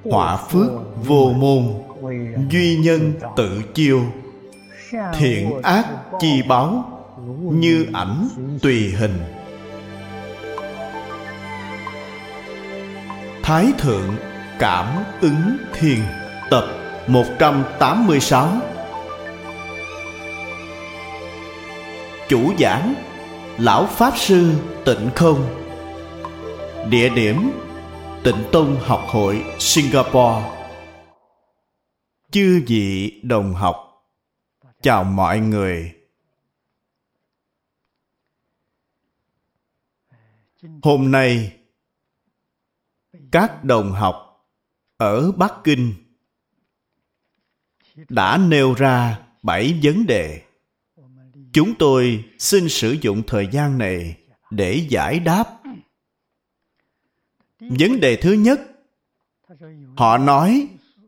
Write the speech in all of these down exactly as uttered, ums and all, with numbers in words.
họa phước vô môn, duy nhân tự chiêu, thiện ác chi báo, như ảnh tùy hình. Thái Thượng Cảm Ứng Thiền, tập một trăm tám mươi sáu. Chủ giảng Lão Pháp Sư Tịnh Không. Địa điểm Tịnh Tông Học Hội Singapore. Chư vị đồng học, chào mọi người. Hôm nay các đồng học ở Bắc Kinh đã nêu ra bảy vấn đề. Chúng tôi xin sử dụng thời gian này để giải đáp. Vấn đề thứ nhất, họ nói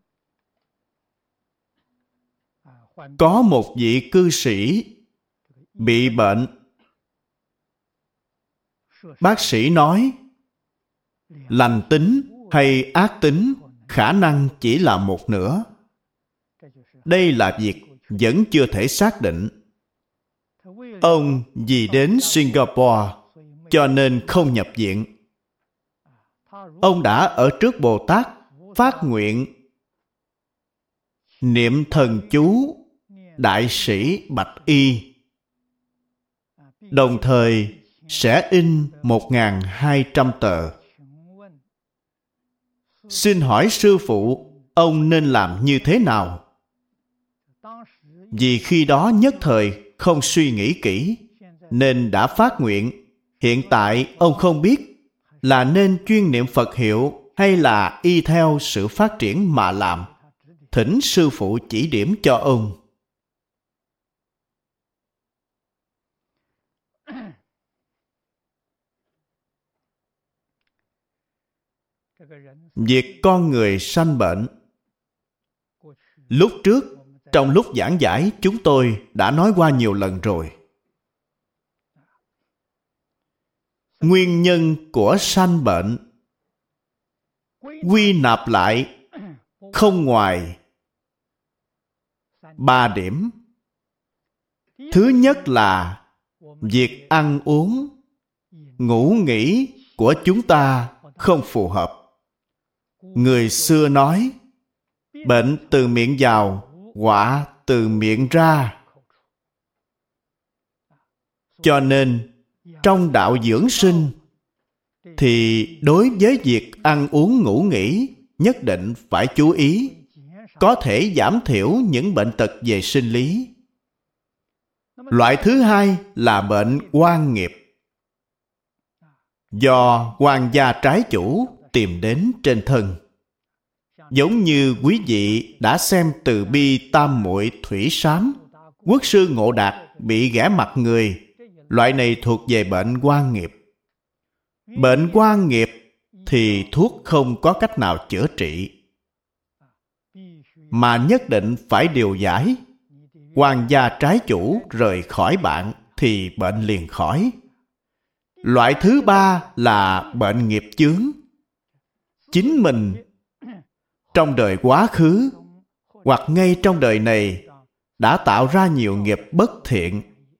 có một vị cư sĩ bị bệnh. Bác sĩ nói lành tính hay ác tính khả năng chỉ là một nửa. Đây là việc vẫn chưa thể xác định. Ông vì đến Singapore cho nên không nhập viện. Ông đã ở trước Bồ Tát phát nguyện niệm thần chú Đại sĩ Bạch Y, đồng thời sẽ in một nghìn hai trăm tờ. Xin hỏi sư phụ, ông nên làm như thế nào? Vì khi đó nhất thời không suy nghĩ kỹ nên đã phát nguyện. Hiện tại ông không biết là nên chuyên niệm Phật hiệu hay là y theo sự phát triển mà làm. Thỉnh sư phụ chỉ điểm cho ông. Việc con người sanh bệnh, lúc trước trong lúc giảng giải chúng tôi đã nói qua nhiều lần rồi. Nguyên nhân của sanh bệnh quy nạp lại không ngoài ba điểm. Thứ nhất là việc ăn uống, ngủ nghỉ của chúng ta không phù hợp. Người xưa nói bệnh từ miệng vào, họa từ miệng ra. Cho nên trong đạo dưỡng sinh thì đối với việc ăn uống ngủ nghỉ nhất định phải chú ý, có thể giảm thiểu những bệnh tật về sinh lý. Loại thứ hai là bệnh oan nghiệp, do oan gia trái chủ tìm đến trên thân. Giống như quý vị đã xem Từ Bi Tam Muội Thủy Sám, Quốc sư Ngộ Đạt bị ghẻ mặt người. Loại này thuộc về bệnh oan nghiệp. Bệnh oan nghiệp thì thuốc không có cách nào chữa trị, mà nhất định phải điều giải. Oan gia trái chủ rời khỏi bạn thì bệnh liền khỏi. Loại thứ ba là bệnh nghiệp chướng. Chính mình trong đời quá khứ hoặc ngay trong đời này đã tạo ra nhiều nghiệp bất thiện.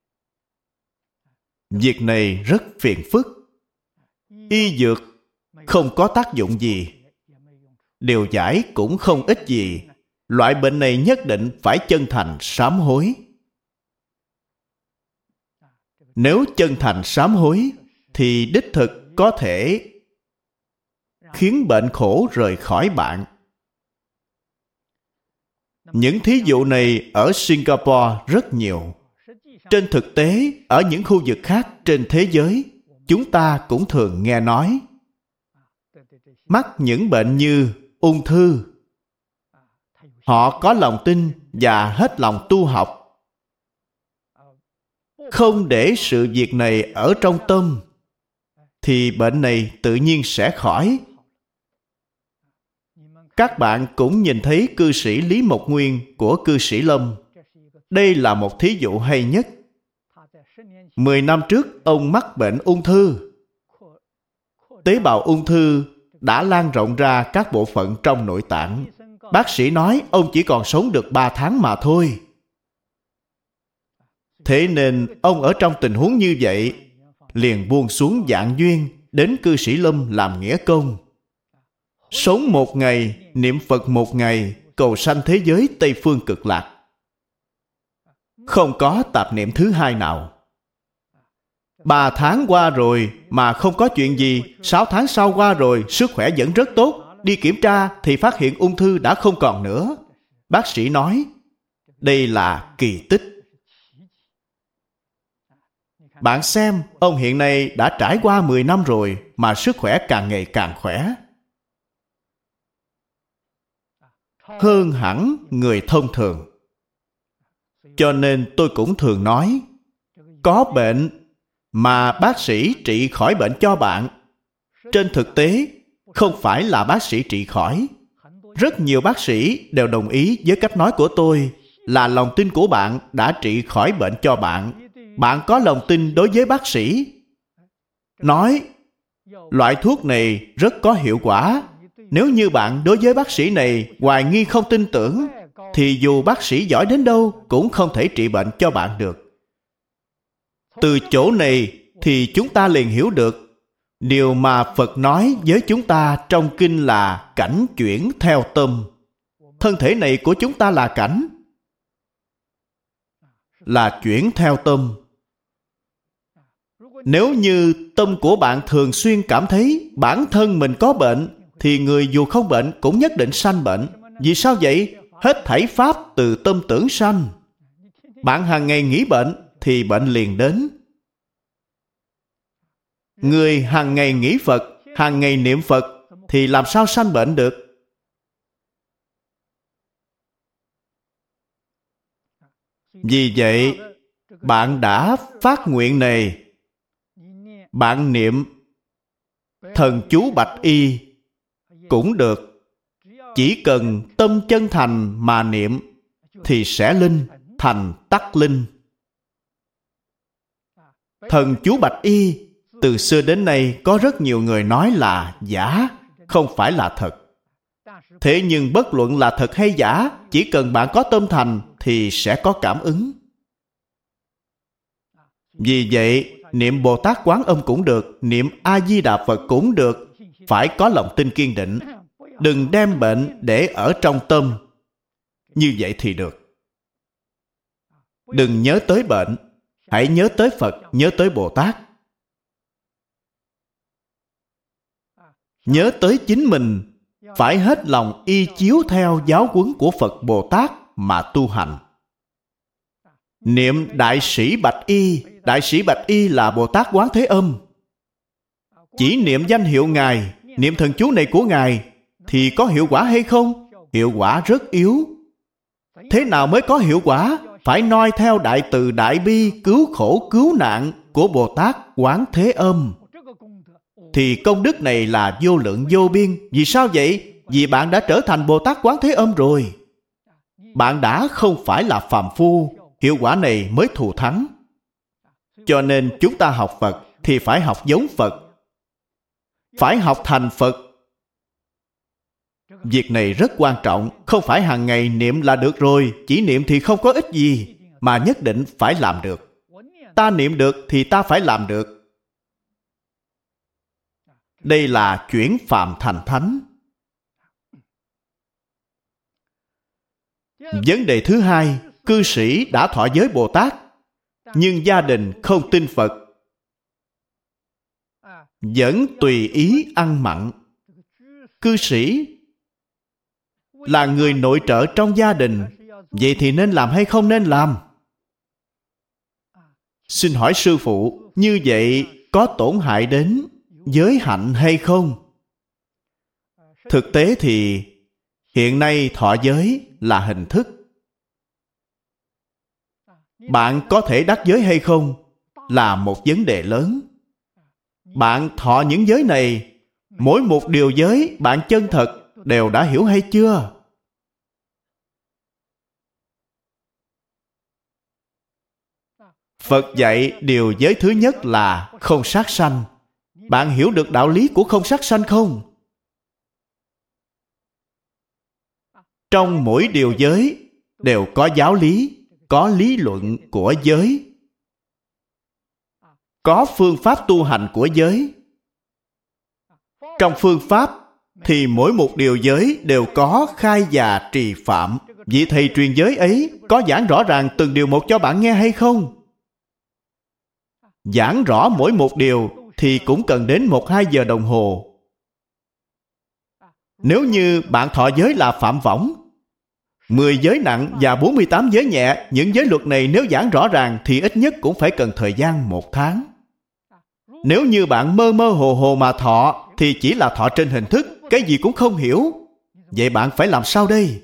Việc này rất phiền phức. Y dược không có tác dụng gì, điều giải cũng không ích gì. Loại bệnh này nhất định phải chân thành sám hối. Nếu chân thành sám hối thì đích thực có thể khiến bệnh khổ rời khỏi bạn. Những thí dụ này ở Singapore rất nhiều. Trên thực tế, ở những khu vực khác trên thế giới, chúng ta cũng thường nghe nói. Mắc những bệnh như ung thư, họ có lòng tin và hết lòng tu học, không để sự việc này ở trong tâm, thì bệnh này tự nhiên sẽ khỏi. Các bạn cũng nhìn thấy cư sĩ Lý Mộc Nguyên của cư sĩ Lâm. Đây là một thí dụ hay nhất. Mười năm trước, ông mắc bệnh ung thư. Tế bào ung thư đã lan rộng ra các bộ phận trong nội tạng. Bác sĩ nói ông chỉ còn sống được ba tháng mà thôi. Thế nên ông ở trong tình huống như vậy, liền buông xuống Dạng Duyên, đến Cư Sĩ Lâm làm nghĩa công. Sống một ngày, niệm Phật một ngày, cầu sanh thế giới Tây Phương Cực Lạc. Không có tạp niệm thứ hai nào. Ba tháng qua rồi mà không có chuyện gì. Sáu tháng sau qua rồi, sức khỏe vẫn rất tốt. Đi kiểm tra thì phát hiện ung thư đã không còn nữa. Bác sĩ nói, đây là kỳ tích. Bạn xem, ông hiện nay đã trải qua mười năm rồi mà sức khỏe càng ngày càng khỏe. Hơn hẳn người thông thường. Cho nên tôi cũng thường nói, có bệnh mà bác sĩ trị khỏi bệnh cho bạn. Trên thực tế, không phải là bác sĩ trị khỏi. Rất nhiều bác sĩ đều đồng ý với cách nói của tôi là lòng tin của bạn đã trị khỏi bệnh cho bạn. Bạn có lòng tin đối với bác sĩ. Nói, loại thuốc này rất có hiệu quả. Nếu như bạn đối với bác sĩ này hoài nghi không tin tưởng, thì dù bác sĩ giỏi đến đâu cũng không thể trị bệnh cho bạn được. Từ chỗ này thì chúng ta liền hiểu được điều mà Phật nói với chúng ta trong kinh là cảnh chuyển theo tâm. Thân thể này của chúng ta là cảnh, là chuyển theo tâm. Nếu như tâm của bạn thường xuyên cảm thấy bản thân mình có bệnh, thì người dù không bệnh cũng nhất định sanh bệnh. Vì sao vậy? Hết thảy pháp từ tâm tưởng sanh. Bạn hàng ngày nghĩ bệnh thì bệnh liền đến. Người hàng ngày nghĩ Phật, hàng ngày niệm Phật thì làm sao sanh bệnh được? Vì vậy, bạn đã phát nguyện này. Bạn niệm thần chú Bạch Y cũng được. Chỉ cần tâm chân thành mà niệm thì sẽ linh, thành tắc linh. Thần chú Bạch Y từ xưa đến nay có rất nhiều người nói là giả, không phải là thật. Thế nhưng bất luận là thật hay giả, chỉ cần bạn có tâm thành thì sẽ có cảm ứng. Vì vậy, niệm Bồ Tát Quán Âm cũng được, niệm A-di-đà Phật cũng được. Phải có lòng tin kiên định. Đừng đem bệnh để ở trong tâm. Như vậy thì được. Đừng nhớ tới bệnh. Hãy nhớ tới Phật, nhớ tới Bồ Tát. Nhớ tới chính mình. Phải hết lòng y chiếu theo giáo huấn của Phật Bồ Tát mà tu hành. Niệm Đại Sĩ Bạch Y. Đại Sĩ Bạch Y là Bồ Tát Quán Thế Âm. Chỉ niệm danh hiệu Ngài, niệm thần chú này của Ngài thì có hiệu quả hay không? Hiệu quả rất yếu. Thế nào mới có hiệu quả? Phải noi theo đại từ đại bi cứu khổ cứu nạn của Bồ Tát Quán Thế Âm. Thì công đức này là vô lượng vô biên. Vì sao vậy? Vì bạn đã trở thành Bồ Tát Quán Thế Âm rồi. Bạn đã không phải là phàm phu. Hiệu quả này mới thù thắng. Cho nên chúng ta học Phật thì phải học giống Phật. Phải học thành Phật. Việc này rất quan trọng. Không phải hàng ngày niệm là được rồi. Chỉ niệm thì không có ích gì. Mà nhất định phải làm được. Ta niệm được thì ta phải làm được. Đây là chuyển phàm thành thánh. Vấn đề thứ hai, cư sĩ đã thọ giới Bồ Tát, nhưng gia đình không tin Phật, vẫn tùy ý ăn mặn. Cư sĩ là người nội trợ trong gia đình, vậy thì nên làm hay không nên làm? Xin hỏi sư phụ, như vậy có tổn hại đến giới hạnh hay không? Thực tế thì hiện nay thọ giới là hình thức. Bạn có thể đắc giới hay không là một vấn đề lớn. Bạn thọ những giới này, mỗi một điều giới bạn chân thật đều đã hiểu hay chưa? Phật dạy điều giới thứ nhất là không sát sanh. Bạn hiểu được đạo lý của không sát sanh không? Trong mỗi điều giới đều có giáo lý, có lý luận của giới, có phương pháp tu hành của giới. Trong phương pháp thì mỗi một điều giới đều có khai và trì phạm. Vị thầy truyền giới ấy có giảng rõ ràng từng điều một cho bạn nghe hay không? Giảng rõ mỗi một điều thì cũng cần đến một hai giờ đồng hồ. Nếu như bạn thọ giới là phạm võng, mười giới nặng và bốn mươi tám giới nhẹ, những giới luật này nếu giảng rõ ràng thì ít nhất cũng phải cần thời gian một tháng. Nếu như bạn mơ mơ hồ hồ mà thọ thì chỉ là thọ trên hình thức, cái gì cũng không hiểu. Vậy bạn phải làm sao đây?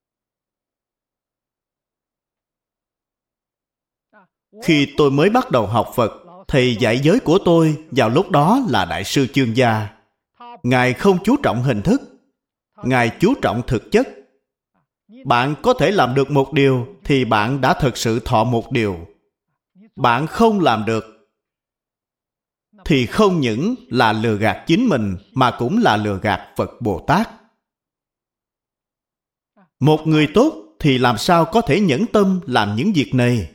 Khi tôi mới bắt đầu học Phật, thầy dạy giới của tôi vào lúc đó là Đại sư Chương Gia. Ngài không chú trọng hình thức, Ngài chú trọng thực chất. Bạn có thể làm được một điều thì bạn đã thực sự thọ một điều. Bạn không làm được thì không những là lừa gạt chính mình mà cũng là lừa gạt Phật Bồ Tát. Một người tốt thì làm sao có thể nhẫn tâm làm những việc này?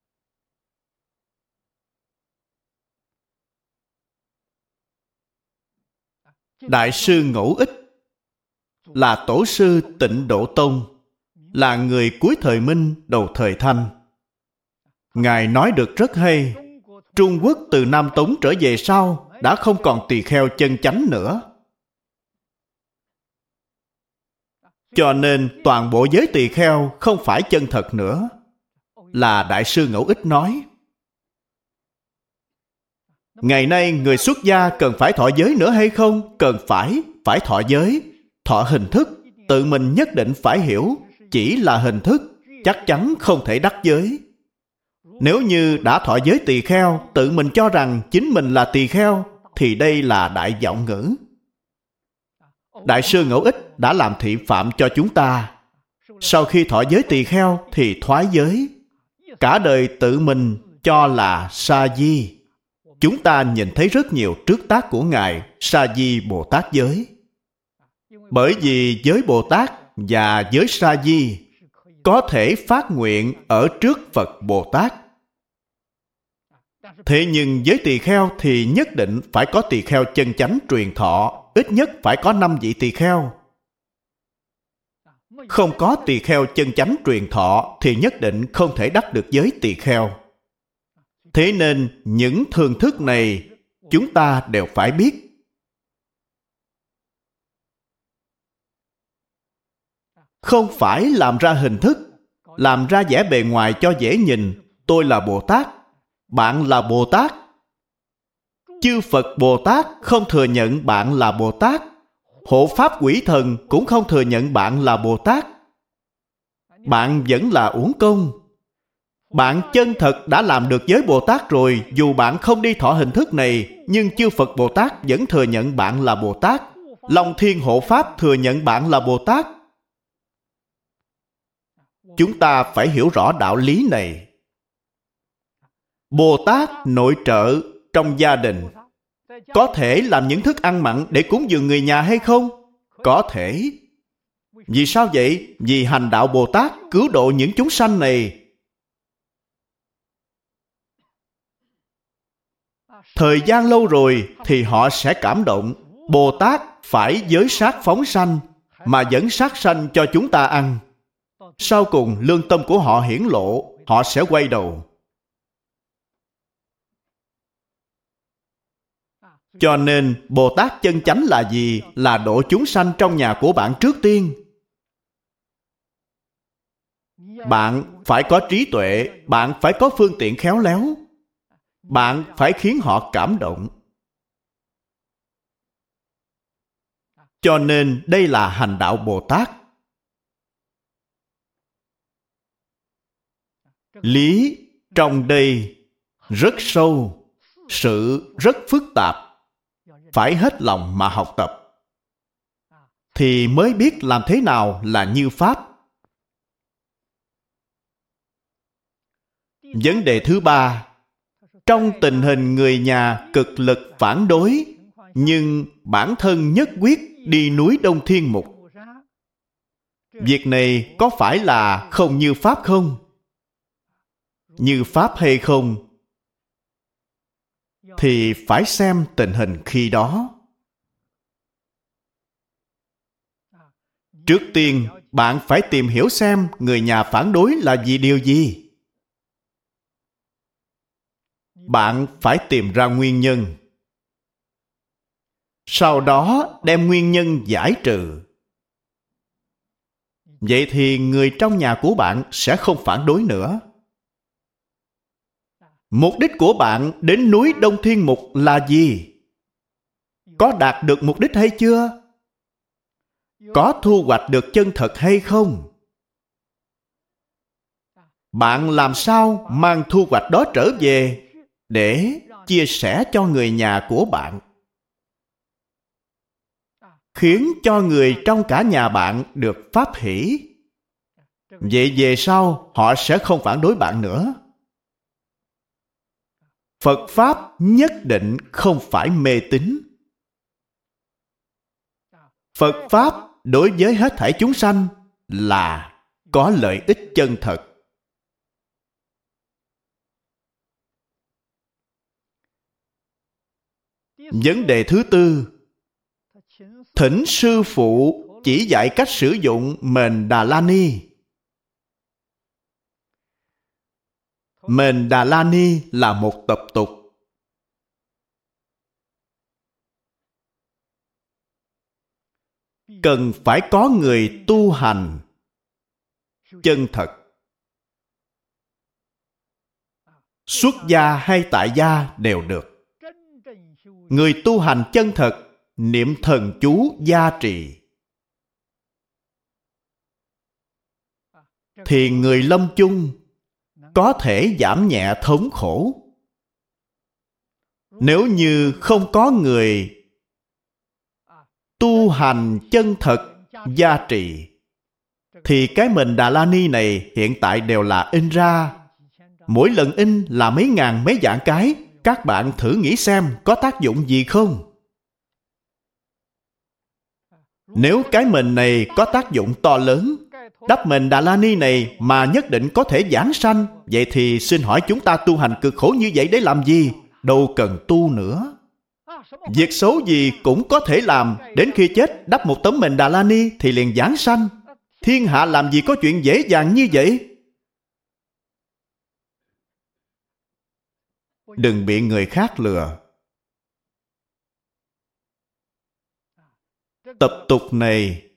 Đại sư Ngẫu Ích là tổ sư Tịnh Độ Tông, là người cuối thời Minh đầu thời Thanh. Ngài nói được rất hay. Trung Quốc từ Nam Tống trở về sau đã không còn tỳ kheo chân chánh nữa. Cho nên toàn bộ giới tỳ kheo không phải chân thật nữa, là Đại sư Ngẫu Ích nói. Ngày nay người xuất gia cần phải thọ giới nữa hay không? Cần phải, phải thọ giới. Thọ hình thức, tự mình nhất định phải hiểu, chỉ là hình thức, chắc chắn không thể đắc giới. Nếu như đã thọ giới tỳ kheo, tự mình cho rằng chính mình là tỳ kheo, thì đây là đại vọng ngữ. Đại sư Ngẫu Ích đã làm thị phạm cho chúng ta. Sau khi thọ giới tỳ kheo thì thoái giới. Cả đời tự mình cho là sa di. Chúng ta nhìn thấy rất nhiều trước tác của Ngài Sa Di Bồ Tát giới. Bởi vì giới Bồ Tát và giới Sa Di có thể phát nguyện ở trước Phật Bồ Tát. Thế nhưng giới tỳ kheo thì nhất định phải có tỳ kheo chân chánh truyền thọ, ít nhất phải có năm vị tỳ kheo. Không có tỳ kheo chân chánh truyền thọ thì nhất định không thể đắc được giới tỳ kheo. Thế nên những thường thức này chúng ta đều phải biết. Không phải làm ra hình thức, làm ra vẻ bề ngoài cho dễ nhìn. Tôi là Bồ Tát, bạn là Bồ Tát. Chư Phật Bồ Tát không thừa nhận bạn là Bồ Tát. Hộ Pháp Quỷ Thần cũng không thừa nhận bạn là Bồ Tát. Bạn vẫn là uổng công. Bạn chân thật đã làm được giới Bồ Tát rồi, dù bạn không đi thọ hình thức này, nhưng chư Phật Bồ Tát vẫn thừa nhận bạn là Bồ Tát. Long Thiên Hộ Pháp thừa nhận bạn là Bồ Tát. Chúng ta phải hiểu rõ đạo lý này. Bồ Tát nội trợ trong gia đình có thể làm những thức ăn mặn để cúng dường người nhà hay không? Có thể. Vì sao vậy? Vì hành đạo Bồ Tát cứu độ những chúng sanh này. Thời gian lâu rồi thì họ sẽ cảm động. Bồ Tát phải giới sát phóng sanh mà vẫn sát sanh cho chúng ta ăn. Sau cùng lương tâm của họ hiển lộ, họ sẽ quay đầu. Cho nên Bồ Tát chân chánh là gì? Là độ chúng sanh trong nhà của bạn trước tiên. Bạn phải có trí tuệ, bạn phải có phương tiện khéo léo. Bạn phải khiến họ cảm động. Cho nên đây là hành đạo Bồ Tát. Lý trong đây rất sâu, sự rất phức tạp. Phải hết lòng mà học tập thì mới biết làm thế nào là như Pháp. Vấn đề thứ ba, trong tình hình người nhà cực lực phản đối, nhưng bản thân nhất quyết đi núi Đông Thiên Mục. Việc này có phải là không như Pháp không? Như Pháp hay không? Thì phải xem tình hình khi đó. Trước tiên, bạn phải tìm hiểu xem người nhà phản đối là vì điều gì. Bạn phải tìm ra nguyên nhân. Sau đó đem nguyên nhân giải trừ. Vậy thì người trong nhà của bạn sẽ không phản đối nữa. Mục đích của bạn đến núi Đông Thiên Mục là gì? Có đạt được mục đích hay chưa? Có thu hoạch được chân thật hay không? Bạn làm sao mang thu hoạch đó trở về để chia sẻ cho người nhà của bạn, khiến cho người trong cả nhà bạn được pháp hỷ. Vậy về sau họ sẽ không phản đối bạn nữa. Phật Pháp nhất định không phải mê tín. Phật Pháp đối với hết thảy chúng sanh là có lợi ích chân thật. Vấn đề thứ tư, thỉnh sư phụ chỉ dạy cách sử dụng mền Đà La Ni. Mền Đà La Ni là một tập tục. Cần phải có người tu hành chân thật. Xuất gia hay tại gia đều được. Người tu hành chân thật, niệm thần chú gia trì, thì người lâm chung có thể giảm nhẹ thống khổ. Nếu như không có người tu hành chân thật gia trì, thì cái mền Đà La Ni này hiện tại đều là in ra. Mỗi lần in là mấy ngàn mấy vạn cái. Các bạn thử nghĩ xem có tác dụng gì không? Nếu cái mền này có tác dụng to lớn, đắp mền Đà La Ni này mà nhất định có thể giảng sanh, vậy thì xin hỏi chúng ta tu hành cực khổ như vậy để làm gì? Đâu cần tu nữa. Việc xấu gì cũng có thể làm. Đến khi chết đắp một tấm mền Đà La Ni thì liền giảng sanh. Thiên hạ làm gì có chuyện dễ dàng như vậy? Đừng bị người khác lừa. Tập tục này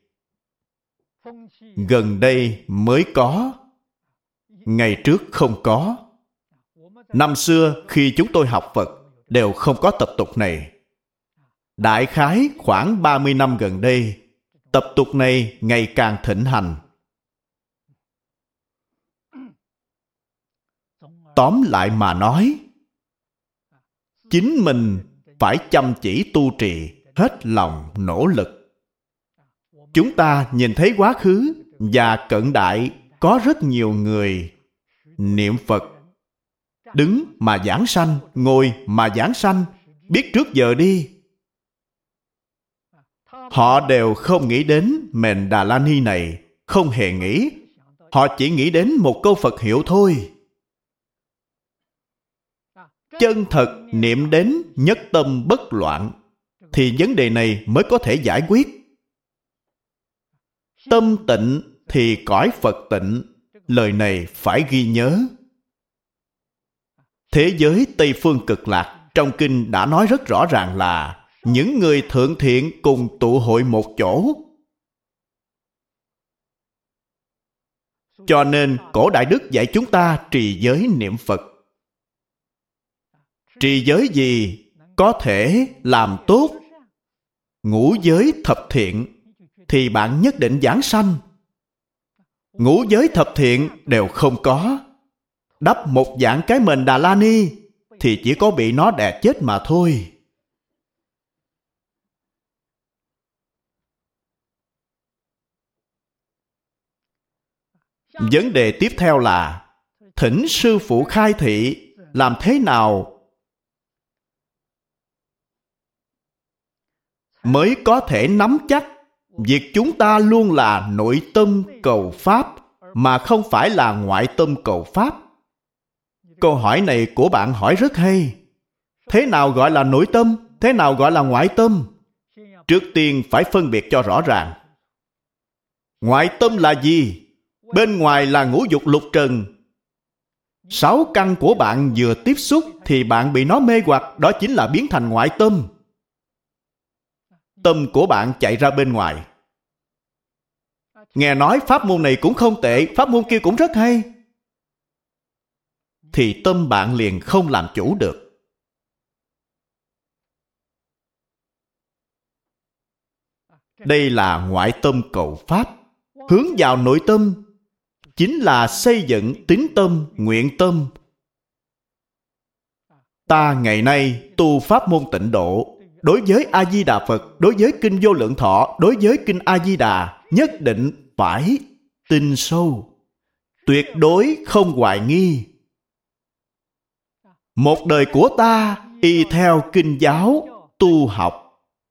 gần đây mới có, ngày trước không có. Năm xưa khi chúng tôi học Phật đều không có tập tục này. Đại khái khoảng ba mươi năm gần đây, tập tục này ngày càng thịnh hành. Tóm lại mà nói, chính mình phải chăm chỉ tu trì, hết lòng nỗ lực. Chúng ta nhìn thấy quá khứ và cận đại có rất nhiều người niệm Phật, đứng mà giảng sanh, ngồi mà giảng sanh, biết trước giờ đi. Họ đều không nghĩ đến mền Đà La Ni này, không hề nghĩ. Họ chỉ nghĩ đến một câu Phật hiệu thôi. Chân thật niệm đến nhất tâm bất loạn, thì vấn đề này mới có thể giải quyết. Tâm tịnh thì cõi Phật tịnh. Lời này phải ghi nhớ. Thế giới Tây Phương Cực Lạc trong kinh đã nói rất rõ ràng là những người thượng thiện cùng tụ hội một chỗ. Cho nên cổ Đại Đức dạy chúng ta trì giới niệm Phật. Trì giới gì có thể làm tốt ngũ giới thập thiện thì bạn nhất định giảng sanh. Ngũ giới thập thiện đều không có, đắp một vạn cái mền Đà La Ni thì chỉ có bị nó đè chết mà thôi. Vấn đề tiếp theo là thỉnh sư phụ khai thị làm thế nào mới có thể nắm chắc việc chúng ta luôn là nội tâm cầu pháp, mà không phải là ngoại tâm cầu pháp. Câu hỏi này của bạn hỏi rất hay. Thế nào gọi là nội tâm? Thế nào gọi là ngoại tâm? Trước tiên phải phân biệt cho rõ ràng. Ngoại tâm là gì? Bên ngoài là ngũ dục lục trần. Sáu căn của bạn vừa tiếp xúc thì bạn bị nó mê hoặc, đó chính là biến thành ngoại tâm. Tâm của bạn chạy ra bên ngoài. Nghe nói pháp môn này cũng không tệ, pháp môn kia cũng rất hay, thì tâm bạn liền không làm chủ được. Đây là ngoại tâm cầu pháp. Hướng vào nội tâm chính là xây dựng tín tâm, nguyện tâm. Ta ngày nay tu pháp môn tịnh độ, đối với A-di-đà Phật, đối với Kinh Vô Lượng Thọ, đối với Kinh A-di-đà, nhất định phải tin sâu, tuyệt đối không hoài nghi. Một đời của ta y theo kinh giáo tu học.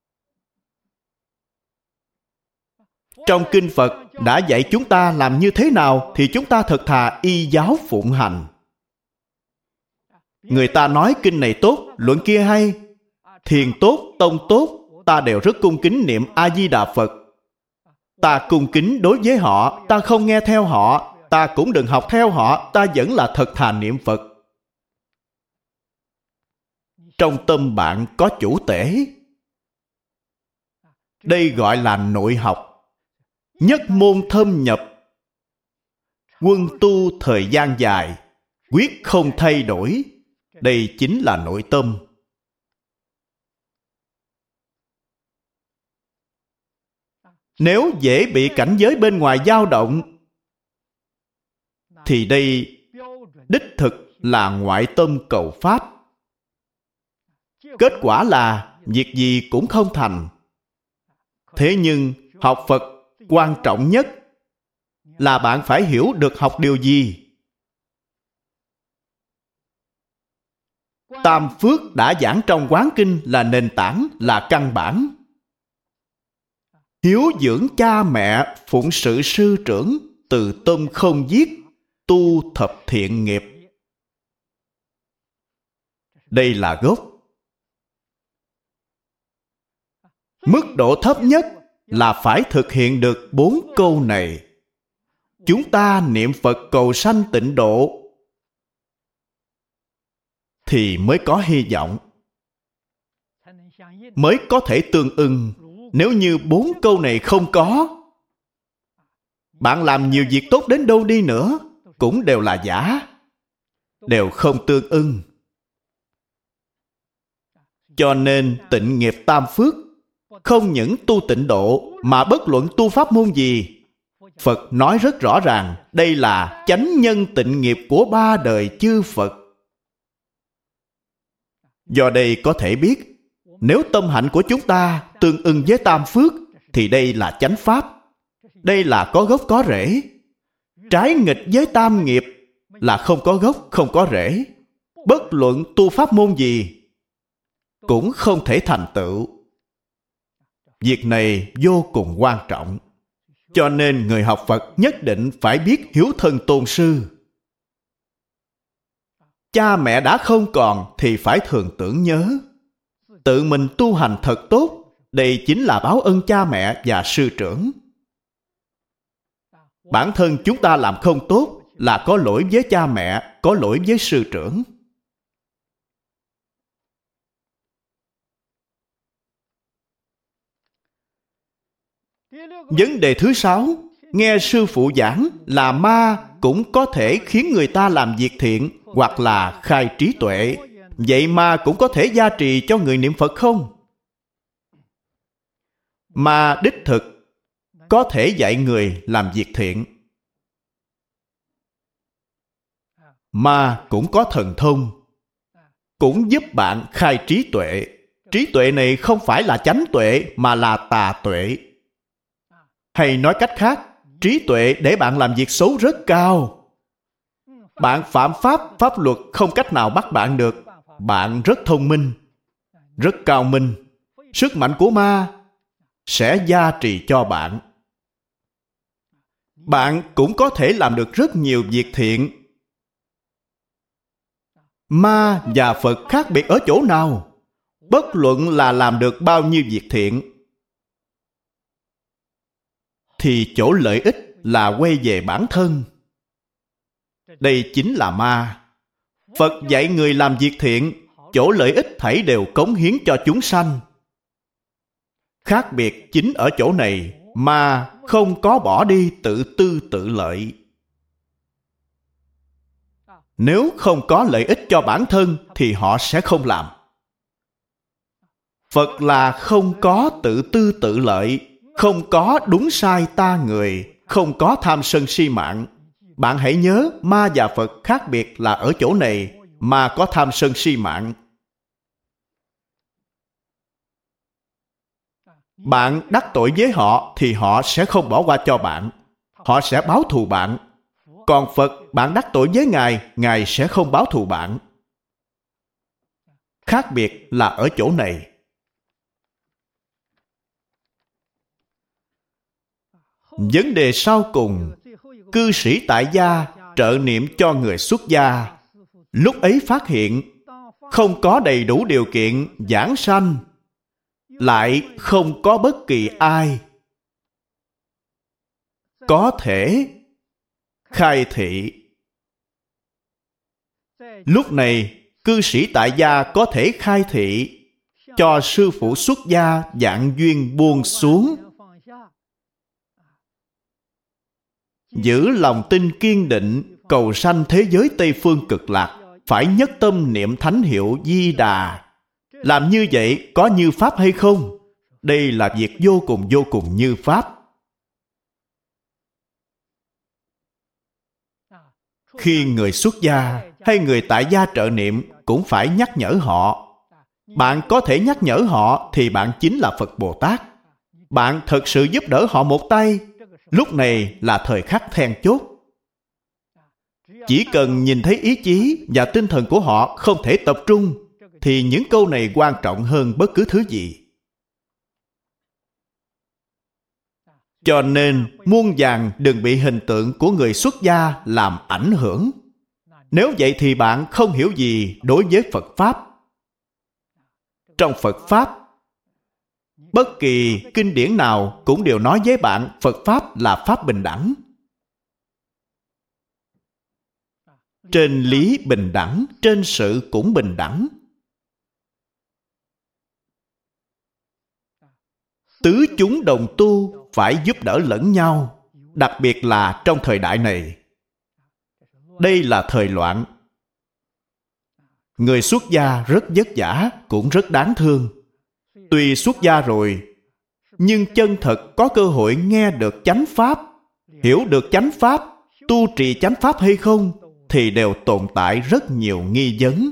Trong kinh Phật đã dạy chúng ta làm như thế nào thì chúng ta thật thà y giáo phụng hành. Người ta nói kinh này tốt, luận kia hay, thiền tốt, tông tốt, ta đều rất cung kính niệm A-di-đà Phật. Ta cung kính đối với họ, ta không nghe theo họ, ta cũng đừng học theo họ, ta vẫn là thật thà niệm Phật. Trong tâm bạn có chủ tể. Đây gọi là nội học. Nhất môn thâm nhập, quân tu thời gian dài, quyết không thay đổi. Đây chính là nội tâm. Nếu dễ bị cảnh giới bên ngoài dao động, thì đây đích thực là ngoại tâm cầu pháp. Kết quả là việc gì cũng không thành. Thế nhưng học Phật quan trọng nhất là bạn phải hiểu được học điều gì. Tam phước đã giảng trong Quán Kinh là nền tảng, là căn bản. Hiếu dưỡng cha mẹ, phụng sự sư trưởng, từ tâm không giết, tu thập thiện nghiệp. Đây là gốc. Mức độ thấp nhất là phải thực hiện được bốn câu này. Chúng ta niệm Phật cầu sanh tịnh độ thì mới có hy vọng, mới có thể tương ưng. Nếu như bốn câu này không có, bạn làm nhiều việc tốt đến đâu đi nữa cũng đều là giả, đều không tương ưng. Cho nên tịnh nghiệp tam phước không những tu tịnh độ, mà bất luận tu pháp môn gì, Phật nói rất rõ ràng, đây là chánh nhân tịnh nghiệp của ba đời chư Phật. Do đây có thể biết, nếu tâm hạnh của chúng ta tương ưng với tam phước, thì đây là chánh pháp. Đây là có gốc có rễ. Trái nghịch với tam nghiệp là không có gốc, không có rễ. Bất luận tu pháp môn gì cũng không thể thành tựu. Việc này vô cùng quan trọng. Cho nên người học Phật nhất định phải biết hiếu thân tôn sư. Cha mẹ đã không còn thì phải thường tưởng nhớ. Tự mình tu hành thật tốt, đây chính là báo ân cha mẹ và sư trưởng. Bản thân chúng ta làm không tốt là có lỗi với cha mẹ, có lỗi với sư trưởng. Vấn đề thứ sáu, nghe sư phụ giảng là ma cũng có thể khiến người ta làm việc thiện hoặc là khai trí tuệ. Vậy ma cũng có thể gia trì cho người niệm Phật không? Ma đích thực có thể dạy người làm việc thiện. Ma cũng có thần thông, cũng giúp bạn khai trí tuệ. Trí tuệ này không phải là chánh tuệ mà là tà tuệ. Hay nói cách khác, trí tuệ để bạn làm việc xấu rất cao. Bạn phạm pháp, pháp luật không cách nào bắt bạn được. Bạn rất thông minh, rất cao minh. Sức mạnh của ma sẽ gia trì cho bạn. Bạn cũng có thể làm được rất nhiều việc thiện. Ma và Phật khác biệt ở chỗ nào? Bất luận là làm được bao nhiêu việc thiện, thì chỗ lợi ích là quay về bản thân. Đây chính là ma. Phật dạy người làm việc thiện, chỗ lợi ích thảy đều cống hiến cho chúng sanh. Khác biệt chính ở chỗ này, ma không có bỏ đi tự tư tự lợi. Nếu không có lợi ích cho bản thân thì họ sẽ không làm. Phật là không có tự tư tự lợi, không có đúng sai ta người, không có tham sân si mạng. Bạn hãy nhớ, ma và Phật khác biệt là ở chỗ này, ma có tham sân si mạng. Bạn đắc tội với họ thì họ sẽ không bỏ qua cho bạn. Họ sẽ báo thù bạn. Còn Phật, bạn đắc tội với Ngài, Ngài sẽ không báo thù bạn. Khác biệt là ở chỗ này. Vấn đề sau cùng, cư sĩ tại gia trợ niệm cho người xuất gia. Lúc ấy phát hiện không có đầy đủ điều kiện giảng sanh, lại không có bất kỳ ai có thể khai thị. Lúc này, cư sĩ tại gia có thể khai thị cho sư phụ xuất gia dạng duyên buông xuống. Giữ lòng tin kiên định, cầu sanh thế giới Tây Phương Cực Lạc, phải nhất tâm niệm thánh hiệu Di Đà. Làm như vậy có như Pháp hay không? Đây là việc vô cùng vô cùng như Pháp. Khi người xuất gia hay người tại gia trợ niệm cũng phải nhắc nhở họ. Bạn có thể nhắc nhở họ thì bạn chính là Phật Bồ Tát. Bạn thật sự giúp đỡ họ một tay. Lúc này là thời khắc then chốt. Chỉ cần nhìn thấy ý chí và tinh thần của họ không thể tập trung, thì những câu này quan trọng hơn bất cứ thứ gì. Cho nên, muôn vàn đừng bị hình tượng của người xuất gia làm ảnh hưởng. Nếu vậy thì bạn không hiểu gì đối với Phật Pháp. Trong Phật Pháp, bất kỳ kinh điển nào cũng đều nói với bạn Phật Pháp là Pháp bình đẳng. Trên lý bình đẳng, trên sự cũng bình đẳng. Tứ chúng đồng tu phải giúp đỡ lẫn nhau, đặc biệt là trong thời đại này. Đây là thời loạn. Người xuất gia rất vất vả, cũng rất đáng thương. Tuy xuất gia rồi, nhưng chân thật có cơ hội nghe được chánh Pháp, hiểu được chánh Pháp, tu trì chánh Pháp hay không, thì đều tồn tại rất nhiều nghi vấn.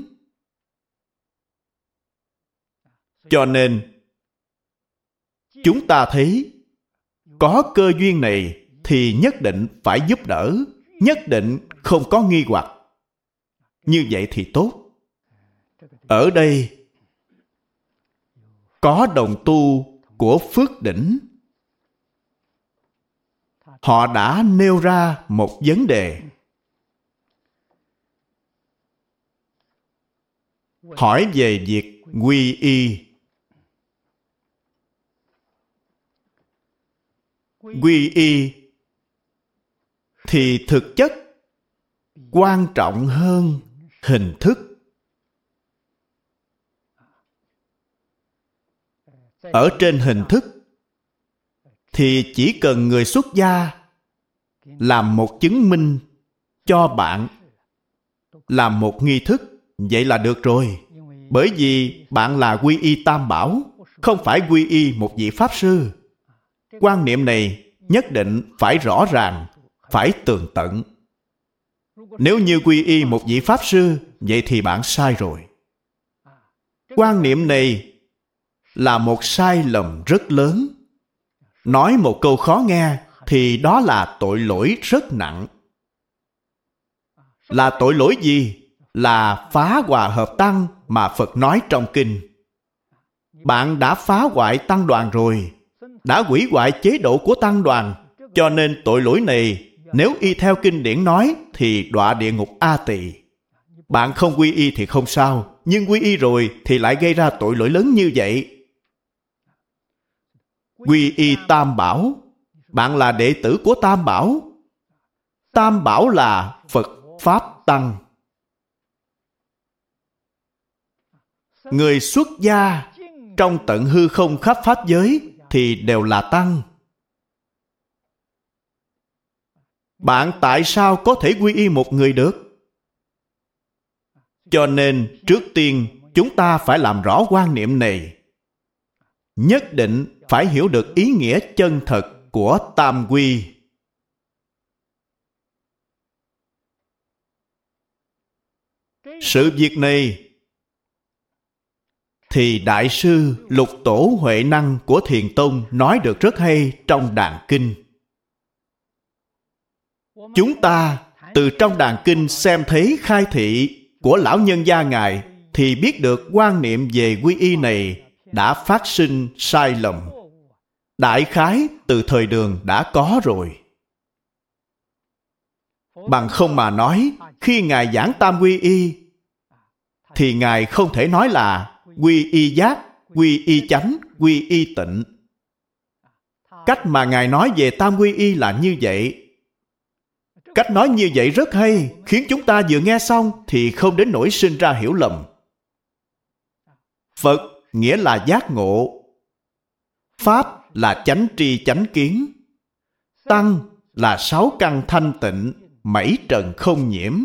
Cho nên, chúng ta thấy, có cơ duyên này thì nhất định phải giúp đỡ, nhất định không có nghi hoặc. Như vậy thì tốt. Ở đây, có đồng tu của Phước Đỉnh. Họ đã nêu ra một vấn đề. Hỏi về việc quy y. Quy y thì thực chất quan trọng hơn hình thức. Ở trên hình thức thì chỉ cần người xuất gia làm một chứng minh cho bạn, làm một nghi thức, vậy là được rồi. Bởi vì bạn là quy y Tam Bảo, không phải quy y một vị Pháp Sư. Quan niệm này nhất định phải rõ ràng, phải tường tận. Nếu như quy y một vị Pháp Sư, vậy thì bạn sai rồi. Quan niệm này là một sai lầm rất lớn. Nói một câu khó nghe thì đó là tội lỗi rất nặng. Là tội lỗi gì? Là phá hòa hợp tăng mà Phật nói trong kinh. Bạn đã phá hoại tăng đoàn rồi. đã hủy hoại chế độ của tăng đoàn. Cho nên tội lỗi này, nếu y theo kinh điển nói, thì đọa địa ngục A Tỳ. Bạn không quy y thì không sao, nhưng quy y rồi thì lại gây ra tội lỗi lớn như vậy. Quy y Tam Bảo. Bạn là đệ tử của Tam Bảo. Tam Bảo là Phật, Pháp, Tăng. Người xuất gia trong tận hư không khắp pháp giới thì đều là Tăng. Bạn tại sao có thể quy y một người được? Cho nên trước tiên chúng ta phải làm rõ quan niệm này. Nhất định phải hiểu được ý nghĩa chân thật của tam quy. Sự việc này thì Đại sư Lục Tổ Huệ Năng của Thiền Tông nói được rất hay trong Đàn Kinh. Chúng ta từ trong Đàn Kinh xem thấy khai thị của lão nhân gia Ngài thì biết được quan niệm về quy y này đã phát sinh sai lầm. Đại khái từ thời Đường đã có rồi. Bằng không mà nói, khi Ngài giảng tam quy y thì Ngài không thể nói là quy y giác, quy y chánh, quy y tịnh. Cách mà Ngài nói về tam quy y là như vậy. Cách nói như vậy rất hay, khiến chúng ta vừa nghe xong thì không đến nỗi sinh ra hiểu lầm. Phật nghĩa là giác ngộ. Pháp là chánh tri chánh kiến. Tăng là sáu căn thanh tịnh, mảy trần không nhiễm.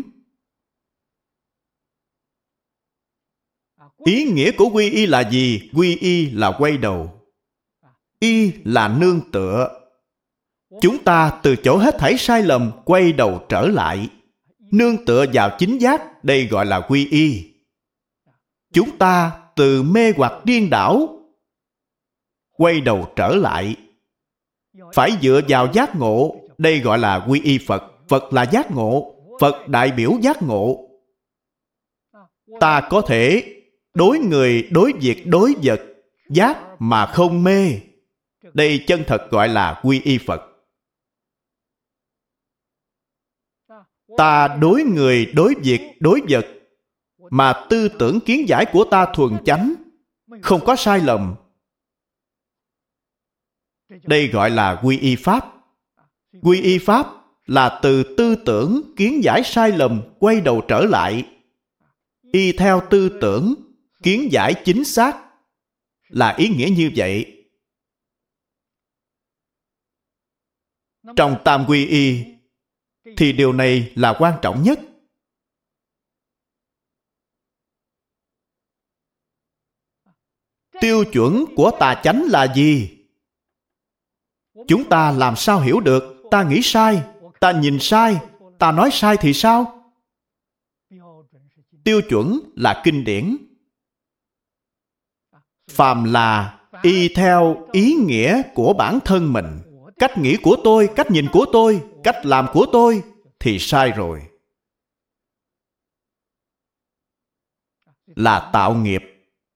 Ý nghĩa của quy y là gì? Quy y là quay đầu. Y là nương tựa. Chúng ta từ chỗ hết thảy sai lầm quay đầu trở lại, nương tựa vào chính giác, đây gọi là quy y. Chúng ta từ mê hoặc điên đảo quay đầu trở lại, phải dựa vào giác ngộ, đây gọi là quy y Phật. Phật là giác ngộ, Phật đại biểu giác ngộ. Ta có thể đối người, đối việc, đối vật giác mà không mê, đây chân thật gọi là quy y Phật. Ta đối người, đối việc, đối vật mà tư tưởng kiến giải của ta thuần chánh, không có sai lầm, đây gọi là quy y Pháp. Quy y Pháp là từ tư tưởng kiến giải sai lầm quay đầu trở lại, y theo tư tưởng kiến giải chính xác, là ý nghĩa như vậy. Trong tam quy y thì điều này là quan trọng nhất. Tiêu chuẩn của tà chánh là gì? Chúng ta làm sao hiểu được? Ta nghĩ sai, ta nhìn sai, ta nói sai thì sao? Tiêu chuẩn là kinh điển. Phàm là y theo ý nghĩa của bản thân mình, cách nghĩ của tôi, cách nhìn của tôi, cách làm của tôi thì sai rồi. Là tạo nghiệp.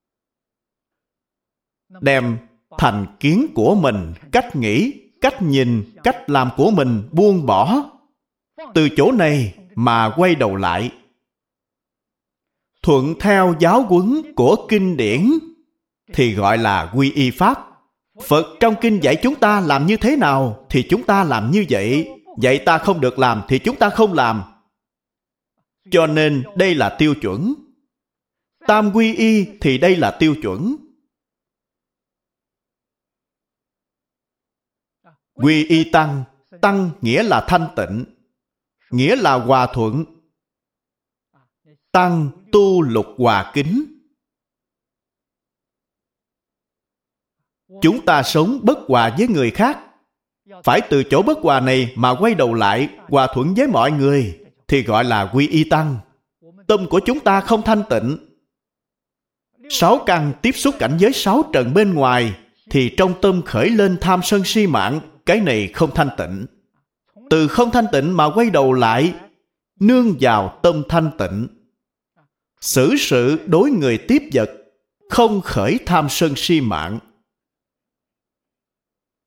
Đem thành kiến của mình, cách nghĩ, cách nhìn, cách làm của mình buông bỏ. Từ chỗ này mà quay đầu lại, thuận theo giáo huấn của kinh điển thì gọi là quy y Pháp. Phật trong kinh dạy chúng ta làm như thế nào thì chúng ta làm như vậy. Dạy ta không được làm thì chúng ta không làm. Cho nên đây là tiêu chuẩn. Tam quy y thì đây là tiêu chuẩn. Quy y tăng. Tăng nghĩa là thanh tịnh, nghĩa là hòa thuận. Tăng tu lục hòa kính. Chúng ta sống bất hòa với người khác, phải từ chỗ bất hòa này mà quay đầu lại hòa thuận với mọi người thì gọi là quy y tăng. Tâm của chúng ta không thanh tịnh. Sáu căn tiếp xúc cảnh giới sáu trần bên ngoài thì trong tâm khởi lên tham sân si mạng, cái này không thanh tịnh. Từ không thanh tịnh mà quay đầu lại, nương vào tâm thanh tịnh, xử sự đối người tiếp vật, không khởi tham sân si mạng.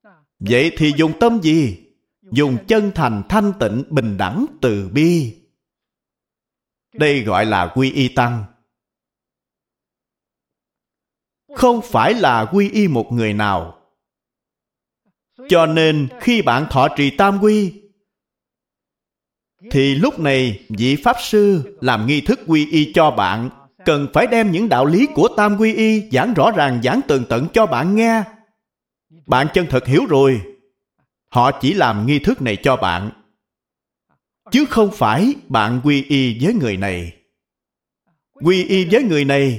Vậy thì dùng tâm gì? Dùng chân thành, thanh tịnh, bình đẳng, từ bi. Đây gọi là quy y tăng. Không phải là quy y một người nào. Cho nên khi bạn thọ trì tam quy, thì lúc này vị Pháp Sư làm nghi thức quy y cho bạn, cần phải đem những đạo lý của tam quy y giảng rõ ràng, giảng tường tận cho bạn nghe. Bạn chân thật hiểu rồi, họ chỉ làm nghi thức này cho bạn, chứ không phải bạn quy y với người này. Quy y với người này,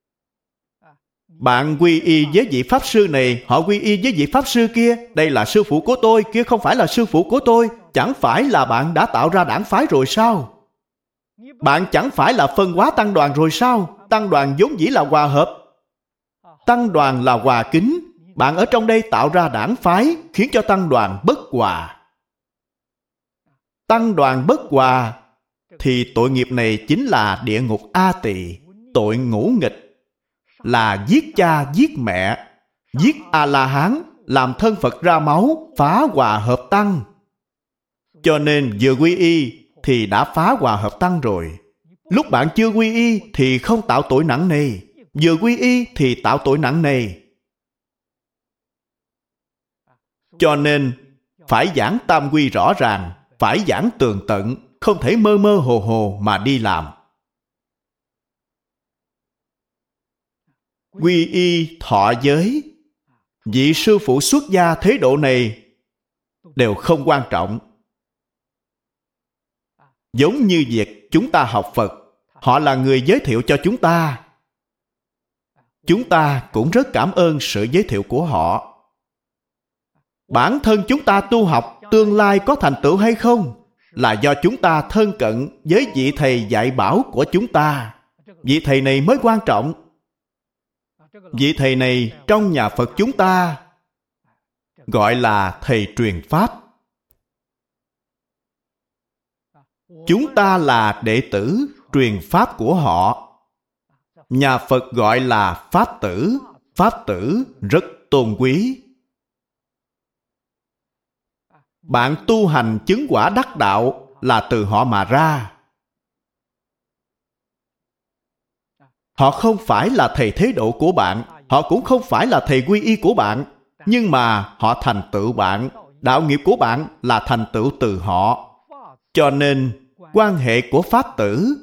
bạn quy y với vị Pháp Sư này, họ quy y với vị Pháp Sư kia. Đây là sư phụ của tôi, kia không phải là sư phụ của tôi. Chẳng phải là bạn đã tạo ra đảng phái rồi sao? Bạn chẳng phải là phân hóa tăng đoàn rồi sao? Tăng đoàn vốn dĩ là hòa hợp, tăng đoàn là hòa kính. Bạn ở trong đây tạo ra đảng phái, khiến cho tăng đoàn bất hòa. Tăng đoàn bất hòa, thì tội nghiệp này chính là địa ngục A Tỳ, tội ngũ nghịch, là giết cha giết mẹ, giết A-la-hán, làm thân Phật ra máu, phá hòa hợp tăng. Cho nên vừa quy y thì đã phá hòa hợp tăng rồi. Lúc bạn chưa quy y thì không tạo tội nặng nề, vừa quy y thì tạo tội nặng nề. Cho nên phải giảng tam quy rõ ràng, phải giảng tường tận, không thể mơ mơ hồ hồ mà đi làm. Quy y thọ giới, vị sư phụ xuất gia thế độ này đều không quan trọng. Giống như việc chúng ta học Phật, họ là người giới thiệu cho chúng ta. Chúng ta cũng rất cảm ơn sự giới thiệu của họ. Bản thân chúng ta tu học tương lai có thành tựu hay không là do chúng ta thân cận với vị thầy dạy bảo của chúng ta. Vị thầy này mới quan trọng. Vị thầy này trong nhà Phật chúng ta gọi là thầy truyền pháp. Chúng ta là đệ tử truyền pháp của họ. Nhà Phật gọi là pháp tử. Pháp tử rất tôn quý. Bạn tu hành chứng quả đắc đạo là từ họ mà ra. Họ không phải là thầy thế độ của bạn, họ cũng không phải là thầy quy y của bạn, nhưng mà họ thành tựu bạn. Đạo nghiệp của bạn là thành tựu từ họ. Cho nên quan hệ của pháp tử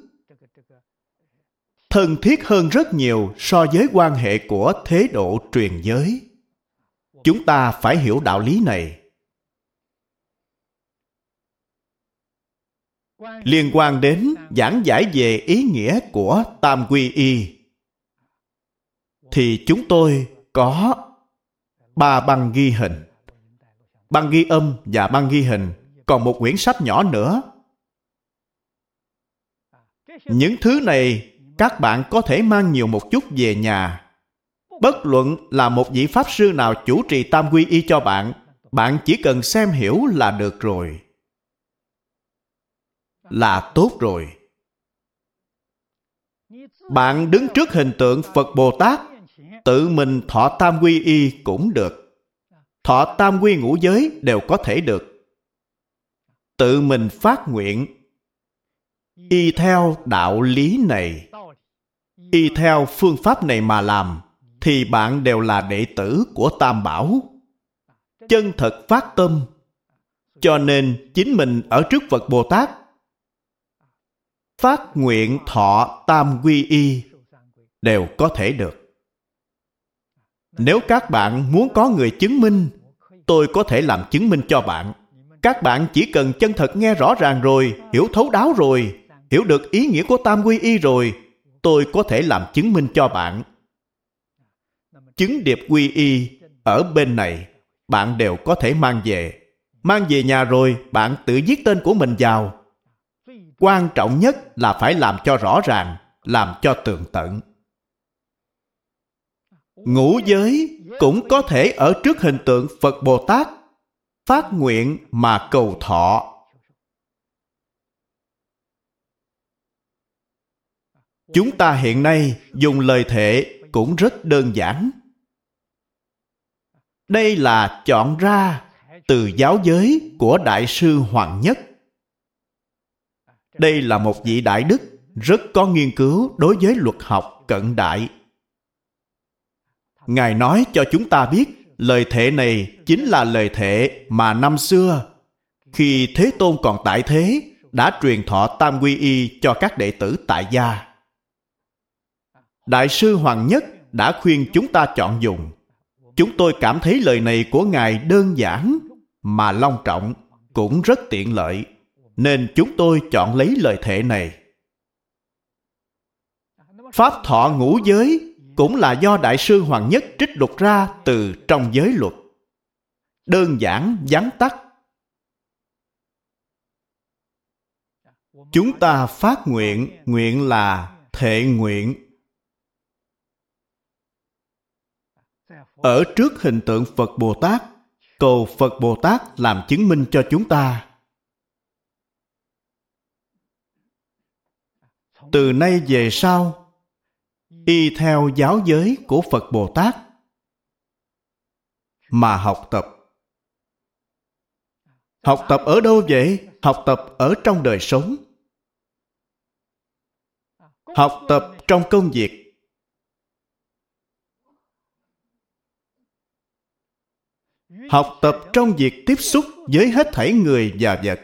thân thiết hơn rất nhiều so với quan hệ của thế độ truyền giới. Chúng ta phải hiểu đạo lý này. Liên quan đến giảng giải về ý nghĩa của tam quy y, thì chúng tôi có ba băng ghi hình, băng ghi âm và băng ghi hình, còn một quyển sách nhỏ nữa. Những thứ này các bạn có thể mang nhiều một chút về nhà. Bất luận là một vị Pháp Sư nào chủ trì tam quy y cho bạn, bạn chỉ cần xem hiểu là được rồi. Là tốt rồi. Bạn đứng trước hình tượng Phật Bồ Tát, tự mình thọ tam quy y cũng được. Thọ tam quy ngũ giới đều có thể được. Tự mình phát nguyện, y theo đạo lý này, y theo phương pháp này mà làm, thì bạn đều là đệ tử của Tam Bảo. Chân thật phát tâm. Cho nên chính mình ở trước Phật Bồ Tát phát nguyện thọ tam quy y đều có thể được. Nếu các bạn muốn có người chứng minh, tôi có thể làm chứng minh cho bạn. Các bạn chỉ cần chân thật nghe rõ ràng rồi, hiểu thấu đáo rồi, hiểu được ý nghĩa của tam quy y rồi, tôi có thể làm chứng minh cho bạn. Chứng điệp quy y ở bên này, bạn đều có thể mang về. Mang về nhà rồi, bạn tự viết tên của mình vào. Quan trọng nhất là phải làm cho rõ ràng, làm cho tường tận. Ngũ giới cũng có thể ở trước hình tượng Phật Bồ Tát, phát nguyện mà cầu thọ. Chúng ta hiện nay dùng lời thệ cũng rất đơn giản. Đây là chọn ra từ giáo giới của Đại sư Hoàng Nhất. Đây là một vị đại đức rất có nghiên cứu đối với luật học cận đại. Ngài nói cho chúng ta biết lời thệ này chính là lời thệ mà năm xưa, khi Thế Tôn còn tại thế, đã truyền thọ tam quy y cho các đệ tử tại gia. Đại sư Hoàng Nhất đã khuyên chúng ta chọn dùng. Chúng tôi cảm thấy lời này của Ngài đơn giản mà long trọng, cũng rất tiện lợi, nên chúng tôi chọn lấy lời thệ này. Pháp thọ ngũ giới cũng là do Đại sư Hoàng Nhất trích lục ra từ trong giới luật. Đơn giản, vắn tắt. Chúng ta phát nguyện, nguyện là thệ nguyện. Ở trước hình tượng Phật Bồ Tát, cầu Phật Bồ Tát làm chứng minh cho chúng ta. Từ nay về sau, y theo giáo giới của Phật Bồ Tát mà học tập. Học tập ở đâu vậy? Học tập ở trong đời sống. Học tập trong công việc. Học tập trong việc tiếp xúc với hết thảy người và vật.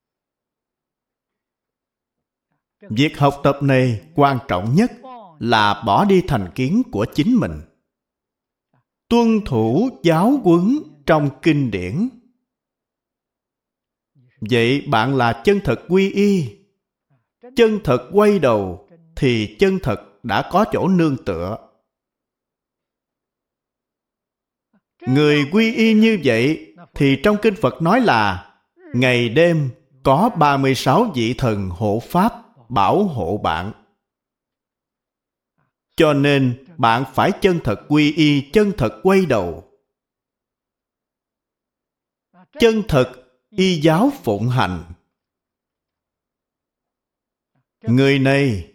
Việc học tập này quan trọng nhất là bỏ đi thành kiến của chính mình. Tuân thủ giáo huấn trong kinh điển. Vậy bạn là chân thật quy y. Chân thật quay đầu thì chân thật đã có chỗ nương tựa. Người quy y như vậy thì trong kinh Phật nói là ngày đêm có ba mươi sáu vị thần hộ pháp bảo hộ bạn. Cho nên bạn phải chân thật quy y, chân thật quay đầu. Chân thật y giáo phụng hành. Người này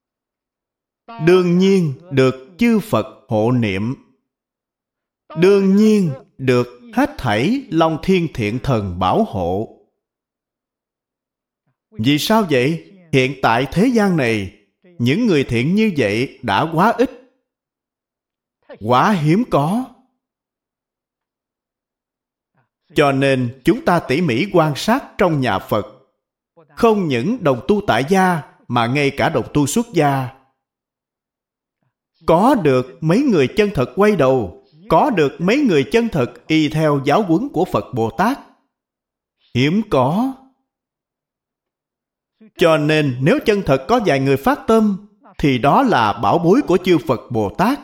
đương nhiên được chư Phật hộ niệm, đương nhiên được hết thảy Long Thiên Thiện Thần bảo hộ. Vì sao vậy? Hiện tại thế gian này, những người thiện như vậy đã quá ít, quá hiếm có. Cho nên chúng ta tỉ mỉ quan sát trong nhà Phật, không những đồng tu tại gia mà ngay cả đồng tu xuất gia. Có được mấy người chân thật quay đầu, có được mấy người chân thật y theo giáo huấn của Phật Bồ Tát, hiếm có. Cho nên nếu chân thật có vài người phát tâm, thì đó là bảo bối của chư Phật Bồ Tát.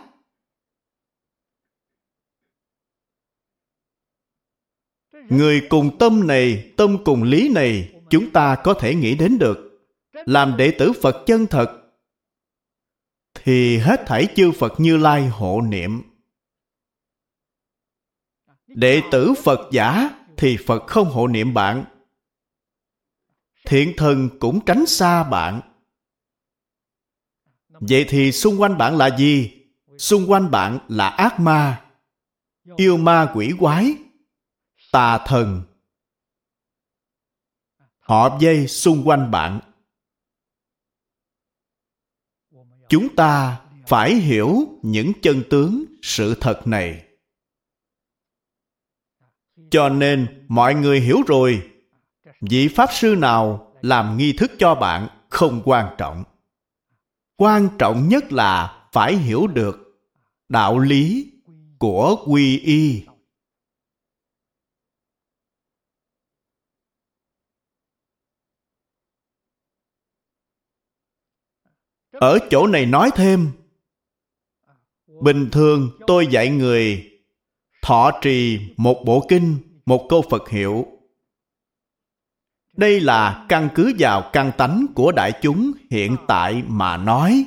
Người cùng tâm này, tâm cùng lý này, chúng ta có thể nghĩ đến được. Làm đệ tử Phật chân thật, thì hết thảy chư Phật Như Lai hộ niệm. Đệ tử Phật giả thì Phật không hộ niệm bạn. Thiện thần cũng tránh xa bạn. Vậy thì xung quanh bạn là gì? Xung quanh bạn là ác ma, yêu ma quỷ quái, tà thần. Họ vây xung quanh bạn. Chúng ta phải hiểu những chân tướng sự thật này. Cho nên mọi người hiểu rồi, vị Pháp Sư nào làm nghi thức cho bạn không quan trọng. Quan trọng nhất là phải hiểu được đạo lý của quy y. Ở chỗ này nói thêm, bình thường tôi dạy người thọ trì một bộ kinh, một câu Phật hiệu. Đây là căn cứ vào căn tánh của đại chúng hiện tại mà nói.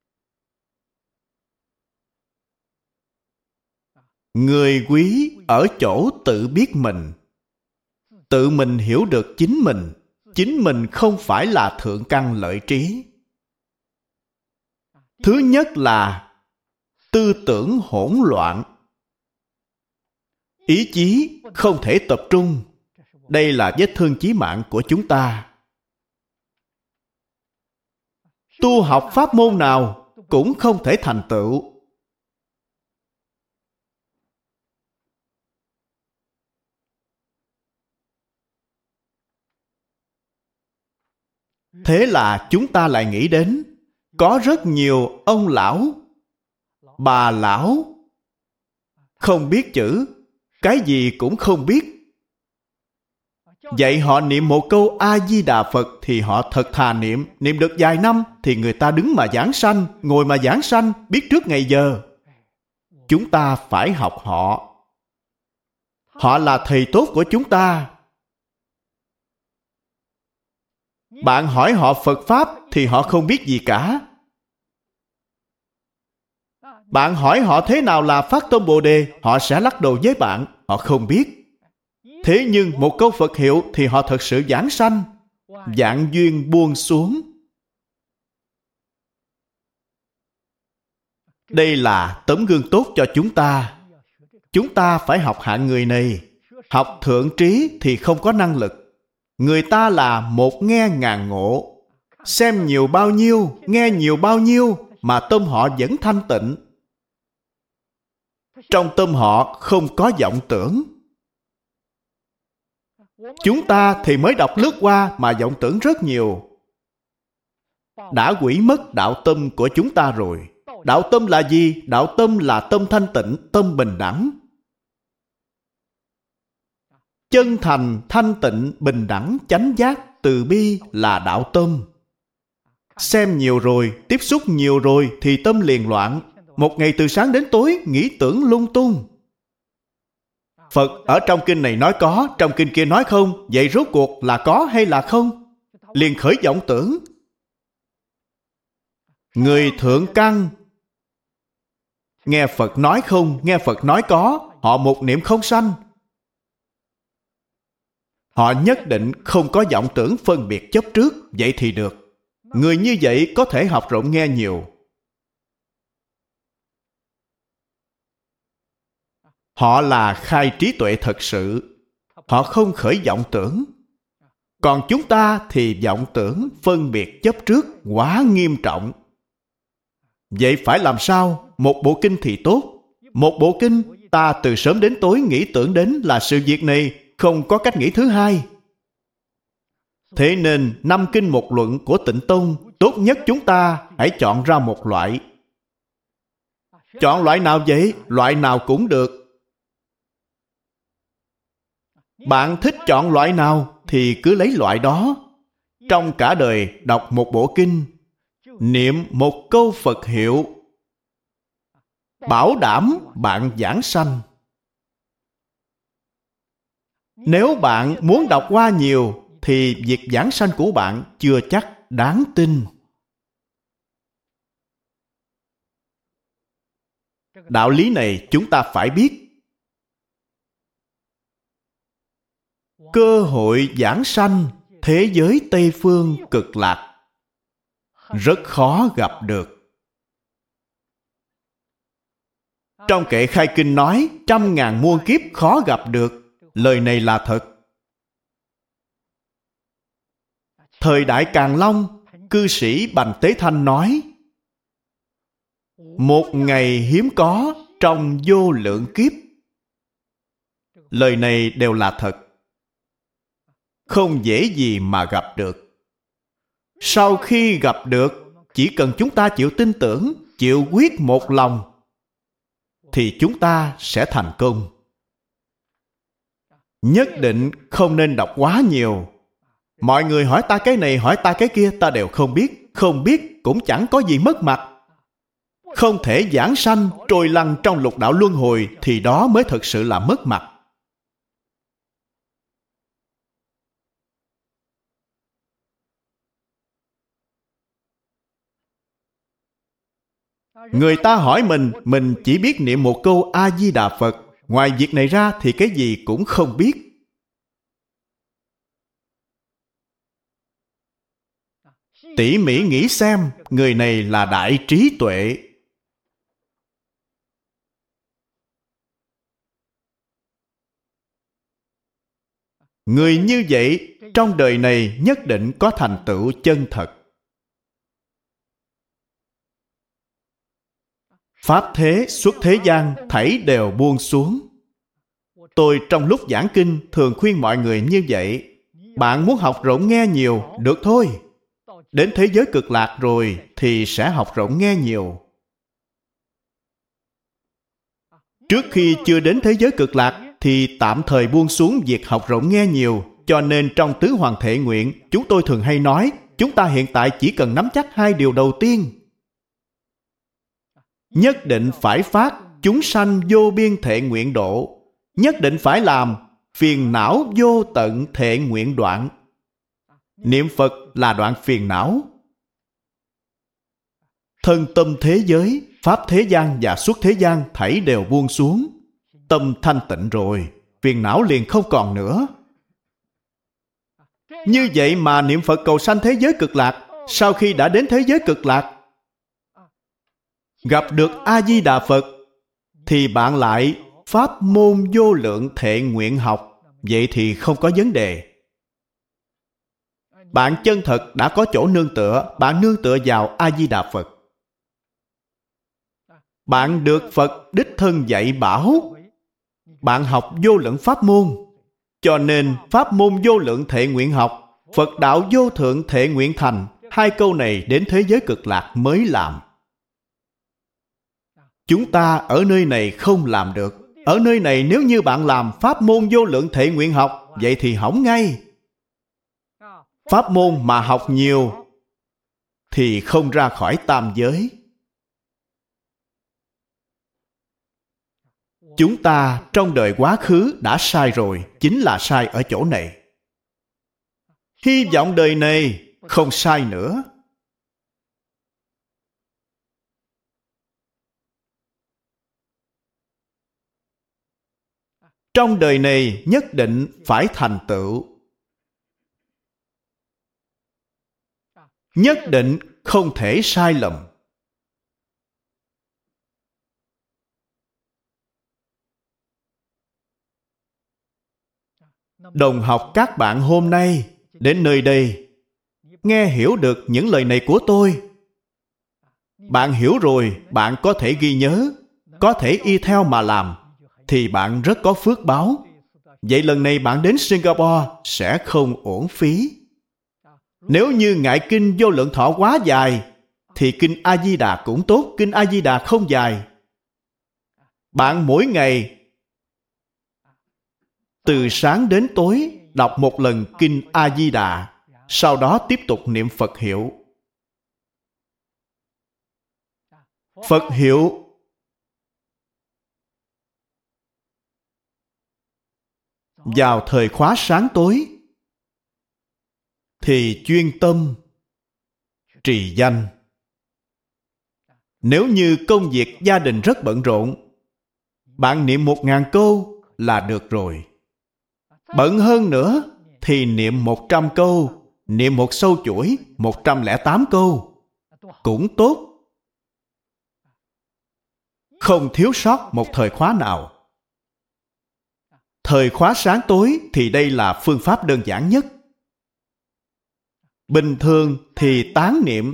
Người quý ở chỗ tự biết mình, tự mình hiểu được chính mình. Chính mình không phải là thượng căn lợi trí. Thứ nhất là tư tưởng hỗn loạn. Ý chí không thể tập trung. Đây là vết thương chí mạng của chúng ta. Tu học pháp môn nào cũng không thể thành tựu. Thế là chúng ta lại nghĩ đến có rất nhiều ông lão, bà lão không biết chữ, cái gì cũng không biết. Dạy họ niệm một câu A-di-đà Phật thì họ thật thà niệm. Niệm được vài năm thì người ta đứng mà giảng sanh, ngồi mà giảng sanh, biết trước ngày giờ. Chúng ta phải học họ. Họ là thầy tốt của chúng ta. Bạn hỏi họ Phật Pháp thì họ không biết gì cả. Bạn hỏi họ thế nào là phát tâm Bồ Đề, họ sẽ lắc đầu với bạn, họ không biết. Thế nhưng một câu Phật hiệu thì họ thật sự giảng sanh, vạn duyên buông xuống. Đây là tấm gương tốt cho chúng ta. Chúng ta phải học hạng người này. Học thượng trí thì không có năng lực. Người ta là một nghe ngàn ngộ. Xem nhiều bao nhiêu, nghe nhiều bao nhiêu mà tâm họ vẫn thanh tịnh. Trong tâm họ không có vọng tưởng. Chúng ta thì mới đọc lướt qua mà vọng tưởng rất nhiều. Đã hủy mất đạo tâm của chúng ta rồi. Đạo tâm là gì? Đạo tâm là tâm thanh tịnh, tâm bình đẳng. Chân thành, thanh tịnh, bình đẳng, chánh giác, từ bi là đạo tâm. Xem nhiều rồi, tiếp xúc nhiều rồi thì tâm liền loạn. Một ngày từ sáng đến tối nghĩ tưởng lung tung. Phật ở trong kinh này nói có, trong kinh kia nói không. Vậy rốt cuộc là có hay là không? Liền khởi vọng tưởng. Người thượng căn nghe Phật nói không, nghe Phật nói có, họ một niệm không sanh. Họ nhất định không có vọng tưởng phân biệt chấp trước. Vậy thì được. Người như vậy có thể học rộng nghe nhiều. Họ là khai trí tuệ thật sự. Họ không khởi vọng tưởng. Còn chúng ta thì vọng tưởng, phân biệt chấp trước quá nghiêm trọng. Vậy phải làm sao? Một bộ kinh thì tốt. Một bộ kinh ta từ sớm đến tối nghĩ tưởng đến là sự việc này, không có cách nghĩ thứ hai. Thế nên năm kinh một luận của Tịnh Tông, tốt nhất chúng ta hãy chọn ra một loại. Chọn loại nào vậy? Loại nào cũng được. Bạn thích chọn loại nào thì cứ lấy loại đó. Trong cả đời đọc một bộ kinh, niệm một câu Phật hiệu, bảo đảm bạn giảng sanh. Nếu bạn muốn đọc qua nhiều thì việc giảng sanh của bạn chưa chắc đáng tin. Đạo lý này chúng ta phải biết. Cơ hội giảng sanh thế giới Tây Phương Cực Lạc rất khó gặp được. Trong kệ khai kinh nói trăm ngàn muôn kiếp khó gặp được. Lời này là thật. Thời đại Càn Long, cư sĩ Bành Tế Thanh nói một ngày hiếm có trong vô lượng kiếp. Lời này đều là thật. Không dễ gì mà gặp được. Sau khi gặp được, chỉ cần chúng ta chịu tin tưởng, chịu quyết một lòng, thì chúng ta sẽ thành công. Nhất định không nên đọc quá nhiều. Mọi người hỏi ta cái này, hỏi ta cái kia, ta đều không biết. Không biết cũng chẳng có gì mất mặt. Không thể giảng sanh, trôi lăn trong lục đạo luân hồi, thì đó mới thực sự là mất mặt. Người ta hỏi mình, mình chỉ biết niệm một câu A-di-đà Phật. Ngoài việc này ra thì cái gì cũng không biết. Tỉ mỉ nghĩ xem, người này là đại trí tuệ. Người như vậy trong đời này nhất định có thành tựu chân thật. Pháp thế xuất thế gian thảy đều buông xuống. Tôi trong lúc giảng kinh thường khuyên mọi người như vậy. Bạn muốn học rộng nghe nhiều, được thôi. Đến thế giới cực lạc rồi thì sẽ học rộng nghe nhiều. Trước khi chưa đến thế giới cực lạc thì tạm thời buông xuống việc học rộng nghe nhiều. Cho nên trong tứ hoàng thệ nguyện, chúng tôi thường hay nói, chúng ta hiện tại chỉ cần nắm chắc hai điều đầu tiên. Nhất định phải phát chúng sanh vô biên thệ nguyện độ. Nhất định phải làm phiền não vô tận thệ nguyện đoạn. Niệm Phật là đoạn phiền não. Thân tâm thế giới, pháp thế gian và xuất thế gian thảy đều buông xuống. Tâm thanh tịnh rồi, phiền não liền không còn nữa. Như vậy mà niệm Phật cầu sanh thế giới cực lạc. Sau khi đã đến thế giới cực lạc, gặp được A-di-đà Phật, thì bạn lại pháp môn vô lượng thệ nguyện học. Vậy thì không có vấn đề. Bạn chân thật đã có chỗ nương tựa, bạn nương tựa vào A-di-đà Phật. Bạn được Phật đích thân dạy bảo. Bạn học vô lượng pháp môn. Cho nên pháp môn vô lượng thệ nguyện học, Phật đạo vô thượng thệ nguyện thành, hai câu này đến thế giới cực lạc mới làm. Chúng ta ở nơi này không làm được. Ở nơi này nếu như bạn làm pháp môn vô lượng thệ nguyện học, vậy thì hỏng ngay. Pháp môn mà học nhiều thì không ra khỏi tam giới. Chúng ta trong đời quá khứ đã sai rồi, chính là sai ở chỗ này. Hy vọng đời này không sai nữa. Trong đời này nhất định phải thành tựu. Nhất định không thể sai lầm. Đồng học các bạn hôm nay đến nơi đây, nghe hiểu được những lời này của tôi. Bạn hiểu rồi, bạn có thể ghi nhớ, có thể y theo mà làm, thì bạn rất có phước báo. Vậy lần này bạn đến Singapore sẽ không uổng phí. Nếu như ngại kinh Vô Lượng Thọ quá dài, thì kinh A-di-đà cũng tốt, kinh A-di-đà không dài. Bạn mỗi ngày từ sáng đến tối đọc một lần kinh A-di-đà, sau đó tiếp tục niệm Phật hiệu. Phật hiệu vào thời khóa sáng tối thì chuyên tâm trì danh. Nếu như công việc gia đình rất bận rộn, bạn niệm một ngàn câu là được rồi. Bận hơn nữa thì niệm một trăm câu, niệm một sâu chuỗi một trăm lẻ tám câu cũng tốt. Không thiếu sót một thời khóa nào. Thời khóa sáng tối thì đây là phương pháp đơn giản nhất. Bình thường thì tán niệm.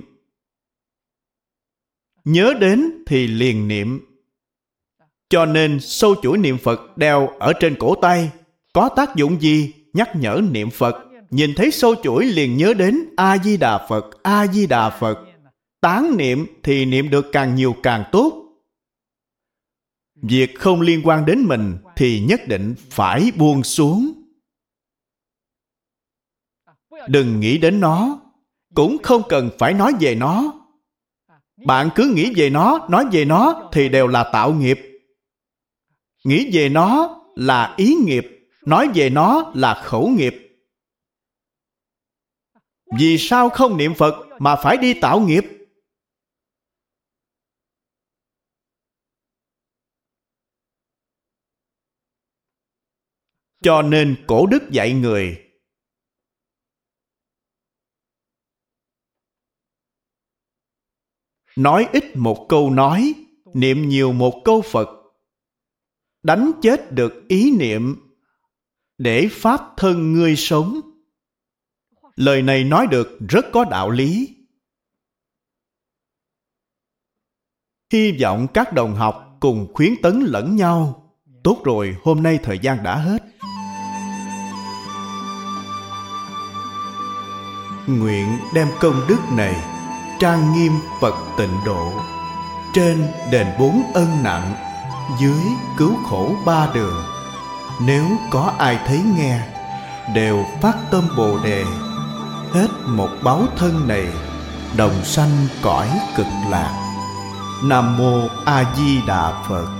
Nhớ đến thì liền niệm. Cho nên sâu chuỗi niệm Phật đeo ở trên cổ tay có tác dụng gì? Nhắc nhở niệm Phật. Nhìn thấy sâu chuỗi liền nhớ đến A-di-đà Phật, A-di-đà Phật. Tán niệm thì niệm được càng nhiều càng tốt. Việc không liên quan đến mình thì nhất định phải buông xuống. Đừng nghĩ đến nó, cũng không cần phải nói về nó. Bạn cứ nghĩ về nó, nói về nó thì đều là tạo nghiệp. Nghĩ về nó là ý nghiệp, nói về nó là khẩu nghiệp. Vì sao không niệm Phật mà phải đi tạo nghiệp? Cho nên cổ đức dạy người nói ít một câu nói, niệm nhiều một câu Phật. Đánh chết được ý niệm để pháp thân ngươi sống. Lời này nói được rất có đạo lý. Hy vọng các đồng học cùng khuyến tấn lẫn nhau. Tốt rồi, hôm nay thời gian đã hết. Nguyện đem công đức này trang nghiêm Phật Tịnh Độ, trên đền bốn ân nặng, dưới cứu khổ ba đường. Nếu có ai thấy nghe, đều phát tâm Bồ Đề, hết một báo thân này, đồng sanh cõi cực lạc. Nam Mô A Di Đà Phật.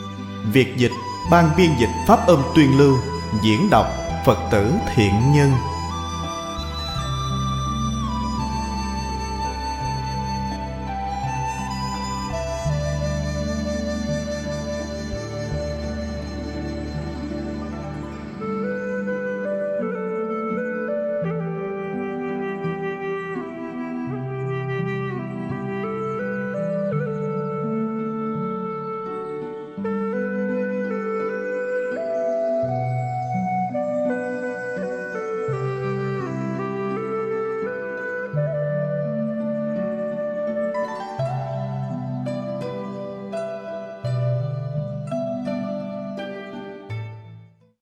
Việc dịch, ban biên dịch pháp âm tuyên lưu, diễn đọc Phật tử Thiện Nhân.